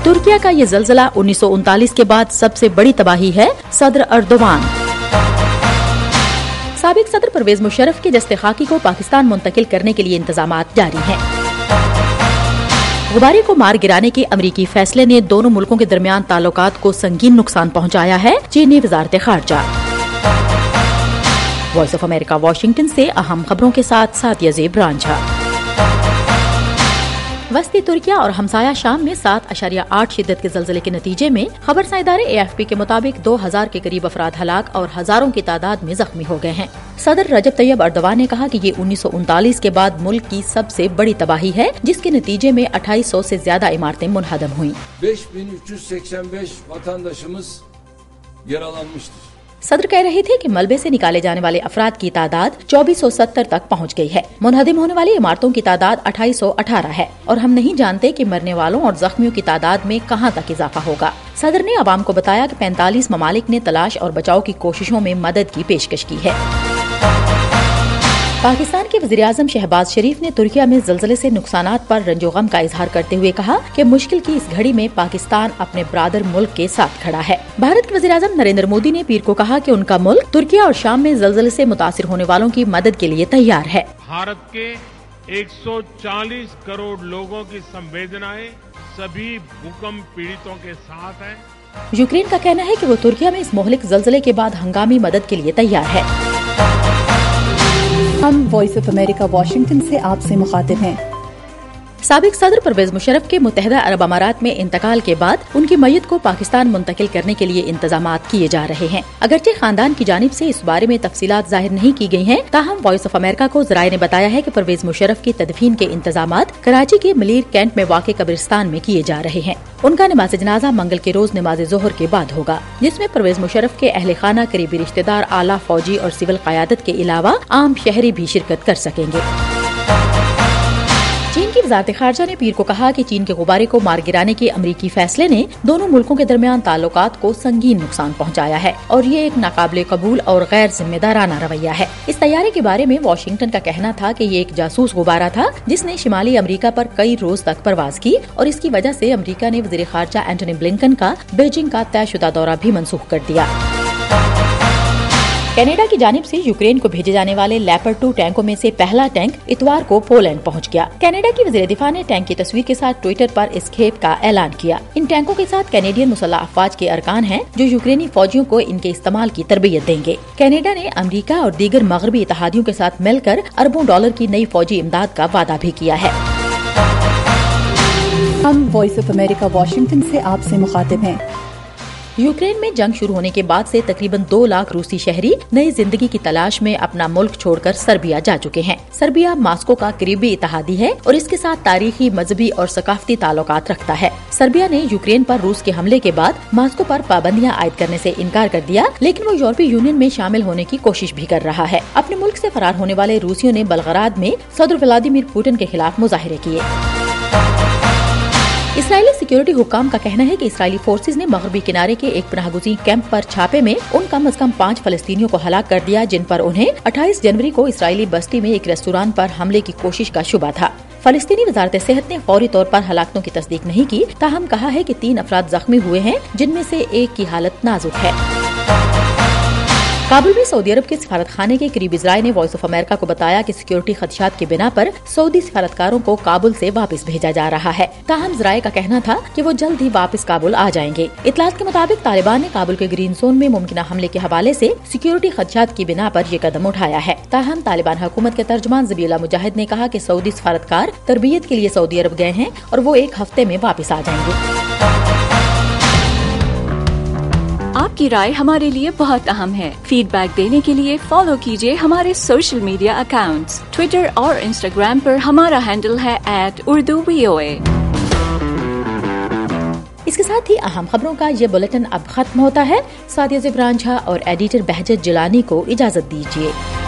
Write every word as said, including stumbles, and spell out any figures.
ترکیہ کا یہ زلزلہ انیس سو انتالیس کے بعد سب سے بڑی تباہی ہے، صدر اردوان۔ سابق صدر پرویز مشرف کے جسد خاکی کو پاکستان منتقل کرنے کے لیے انتظامات جاری ہیں۔ غبارے کو مار گرانے کے امریکی فیصلے نے دونوں ملکوں کے درمیان تعلقات کو سنگین نقصان پہنچایا ہے، چینی وزارت خارجہ۔ وائس آف امریکہ واشنگٹن سے اہم خبروں کے ساتھ ساتھ یزیب رانجھا۔ وسطی ترکیہ اور ہمسایہ شام میں سات اشاریہ آٹھ شدت کے زلزلے کے نتیجے میں خبرساں ادارے اے ایف پی کے مطابق دو ہزار کے قریب افراد ہلاک اور ہزاروں کی تعداد میں زخمی ہو گئے ہیں۔ صدر رجب طیب ایردوان نے کہا کہ یہ انیس سو انتالیس کے بعد ملک کی سب سے بڑی تباہی ہے، جس کے نتیجے میں اٹھائیس سو سے زیادہ عمارتیں منہدم ہوئیں۔ صدر کہہ رہے تھے کہ ملبے سے نکالے جانے والے افراد کی تعداد چوبیس سو ستر تک پہنچ گئی ہے۔ منہدم ہونے والی عمارتوں کی تعداد اٹھائیس سو اٹھارہ ہے اور ہم نہیں جانتے کہ مرنے والوں اور زخمیوں کی تعداد میں کہاں تک اضافہ ہوگا۔ صدر نے عوام کو بتایا کہ پینتالیس ممالک نے تلاش اور بچاؤ کی کوششوں میں مدد کی پیشکش کی ہے۔ پاکستان کے وزیراعظم شہباز شریف نے ترکیہ میں زلزلے سے نقصانات پر رنج و غم کا اظہار کرتے ہوئے کہا کہ مشکل کی اس گھڑی میں پاکستان اپنے برادر ملک کے ساتھ کھڑا ہے۔ بھارت کے وزیراعظم نریندر مودی نے پیر کو کہا کہ ان کا ملک ترکیہ اور شام میں زلزلے سے متاثر ہونے والوں کی مدد کے لیے تیار ہے۔ بھارت کے ایک سو چالیس کروڑ لوگوں کی سنویدنائیں سبھی بھوکمپ پیڑتوں کے ساتھ ہیں۔ یوکرین کا کہنا ہے کہ وہ ترکیہ میں اس مہلک زلزلے کے بعد ہنگامی مدد کے لیے تیار ہے۔ ہم وائس آف امریکہ واشنگٹن سے آپ سے مخاطب ہیں۔ سابق صدر پرویز مشرف کے متحدہ عرب امارات میں انتقال کے بعد ان کی میت کو پاکستان منتقل کرنے کے لیے انتظامات کیے جا رہے ہیں۔ اگرچہ خاندان کی جانب سے اس بارے میں تفصیلات ظاہر نہیں کی گئی ہیں، تاہم وائس آف امریکہ کو ذرائع نے بتایا ہے کہ پرویز مشرف کی تدفین کے انتظامات کراچی کے ملیر کینٹ میں واقع قبرستان میں کیے جا رہے ہیں۔ ان کا نماز جنازہ منگل کے روز نماز ظہر کے بعد ہوگا، جس میں پرویز مشرف کے اہل خانہ، قریبی رشتہ دار، اعلیٰ فوجی اور سول قیادت کے علاوہ عام شہری بھی شرکت کر سکیں گے۔ چین کی وزارت خارجہ نے پیر کو کہا کہ چین کے غبارے کو مار گرانے کے امریکی فیصلے نے دونوں ملکوں کے درمیان تعلقات کو سنگین نقصان پہنچایا ہے اور یہ ایک ناقابل قبول اور غیر ذمہ دارانہ رویہ ہے۔ اس طیارے کے بارے میں واشنگٹن کا کہنا تھا کہ یہ ایک جاسوس غبارہ تھا جس نے شمالی امریکہ پر کئی روز تک پرواز کی اور اس کی وجہ سے امریکہ نے وزیر خارجہ اینٹونی بلنکن کا بیجنگ کا طے شدہ دورہ بھی منسوخ کر دیا۔ کینیڈا کی جانب سے یوکرین کو بھیجے جانے والے لیپرڈ ٹو ٹینکوں میں سے پہلا ٹینک اتوار کو پولینڈ پہنچ گیا۔ کینیڈا کی وزیر دفاع نے ٹینک کی تصویر کے ساتھ ٹوئیٹر پر اس کھیپ کا اعلان کیا۔ ان ٹینکوں کے ساتھ کینیڈین مسلح افواج کے ارکان ہیں جو یوکرینی فوجیوں کو ان کے استعمال کی تربیت دیں گے۔ کینیڈا نے امریکہ اور دیگر مغربی اتحادیوں کے ساتھ مل کر اربوں ڈالر کی نئی فوجی امداد کا وعدہ بھی کیا ہے۔ ہم وائس آف امریکہ واشنگٹن سے آپ سے مخاطب ہیں۔ یوکرین میں جنگ شروع ہونے کے بعد سے تقریباً دو لاکھ روسی شہری نئی زندگی کی تلاش میں اپنا ملک چھوڑ کر سربیا جا چکے ہیں۔ سربیا ماسکو کا قریبی اتحادی ہے اور اس کے ساتھ تاریخی، مذہبی اور ثقافتی تعلقات رکھتا ہے۔ سربیا نے یوکرین پر روس کے حملے کے بعد ماسکو پر پابندیاں عائد کرنے سے انکار کر دیا، لیکن وہ یورپی یونین میں شامل ہونے کی کوشش بھی کر رہا ہے۔ اپنے ملک سے فرار ہونے والے روسیوں نے بلغراد میں صدر ولادیمیر پوٹن کے خلاف مظاہرے کیے۔ اسرائیلی سیکیورٹی حکام کا کہنا ہے کہ اسرائیلی فورسز نے مغربی کنارے کے ایک پناہ گزین کیمپ پر چھاپے میں ان کم از کم پانچ فلسطینیوں کو ہلاک کر دیا جن پر انہیں اٹھائیس جنوری کو اسرائیلی بستی میں ایک ریستوران پر حملے کی کوشش کا شبہ تھا۔ فلسطینی وزارت صحت نے فوری طور پر ہلاکتوں کی تصدیق نہیں کی، تاہم کہا ہے کہ تین افراد زخمی ہوئے ہیں جن میں سے ایک کی حالت نازک ہے۔ کابل میں سعودی عرب کے سفارت خانے کے قریبی ذرائع نے وائس آف امریکہ کو بتایا کہ سیکیورٹی خدشات کی بنا پر سعودی سفارتکاروں کو کابل سے واپس بھیجا جا رہا ہے، تاہم ذرائع کا کہنا تھا کہ وہ جلد ہی واپس کابل آ جائیں گے۔ اطلاعات کے مطابق طالبان نے کابل کے گرین زون میں ممکنہ حملے کے حوالے سے سیکیورٹی خدشات کی بنا پر یہ قدم اٹھایا ہے، تاہم طالبان حکومت کے ترجمان ذبیح اللہ مجاہد نے کہا کہ سعودی سفارتکار تربیت کے لیے سعودی عرب گئے ہیں اور وہ ایک ہفتے میں واپس آ جائیں گے۔ آپ کی رائے ہمارے لیے بہت اہم ہے۔ فیڈ بیک دینے کے لیے فالو کیجیے ہمارے سوشل میڈیا اکاؤنٹس۔ ٹویٹر اور انسٹاگرام پر ہمارا ہینڈل ہے ایٹ اردو وی او اے۔ اس کے ساتھ ہی اہم خبروں کا یہ بلیٹن اب ختم ہوتا ہے۔ ساتھ یزیب رانجھا اور ایڈیٹر بہجت جیلانی کو اجازت دیجیے۔